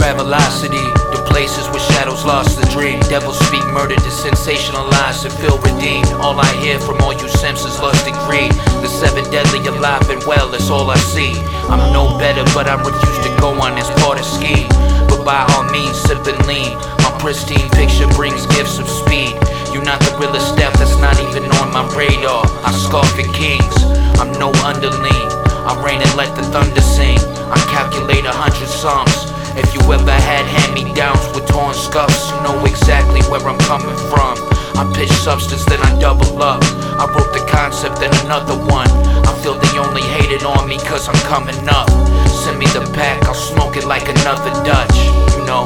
Travelocity, the places where shadows lost the dream. Devils speak murder to sensationalize and feel redeemed. All I hear from all you senses, lust and greed. The seven deadly alive and well, that's all I see. I'm no better, but I refuse to go on this part of scheme. But by all means, sip and lean. My pristine picture brings gifts of speed. You're not the realest step, that's not even on my radar. I scoff at kings, I'm no underling. I reign and let the thunder sing. I calculate 100 sums. If you ever had hand-me-downs with torn scuffs, you know exactly where I'm coming from. I pitch substance, then I double up. I wrote the concept, then another one. I feel they only hated on me cause I'm coming up. Send me the pack, I'll smoke it like another Dutch. You know,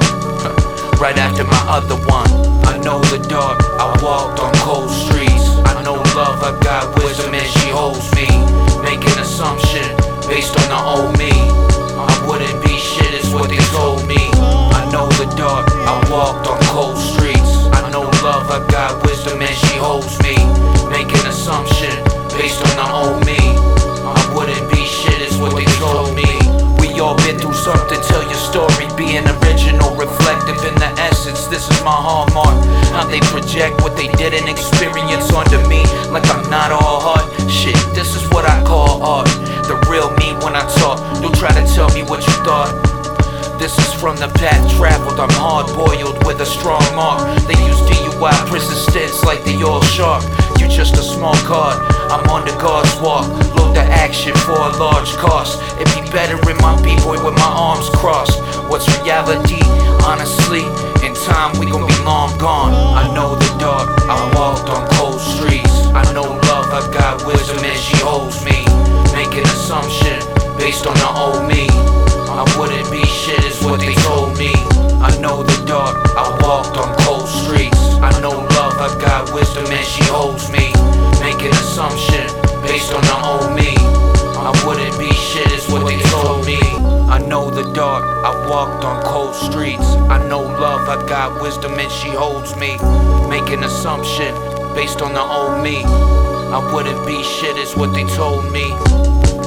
right after my other one. I know the dark, I walked on cold streets. I know love, I got wisdom and she holds me. Making assumption based on the old me. I wouldn't be shit is what they told me. I know the dark, I walked on cold streets. I know love, I got wisdom and she holds me. Making assumption based on the old me. I wouldn't be shit is what they told me. We all been through something, tell your story, being original, reflective in the essence. This is my hallmark. How they project what they didn't experience onto me, like I'm not all heart. Shit, this is what I call art. The real me when I talk. Don't try to tell me what you thought. This is from the path traveled. I'm hard-boiled with a strong mark. They use DUI prison stints like they all sharp. You just a small card, I'm on the God's walk. Load the action for a large cost. It'd be better in my B-boy with my arms crossed. What's reality? Honestly, in time we gon' be long gone. I know the dark, I walked on cold streets. I know love, I got wisdom and she holds me. Making assumption based on the old me. I wouldn't be shit is what they told me. I know the dark, I walked on cold streets. I know love, I got wisdom and she holds me. Making assumption based on the old me. I wouldn't be shit is what they told me. I know the dark, I walked on cold streets. I know love, I got wisdom and she holds me. Making assumption based on the old me. I wouldn't be shit is what they told me.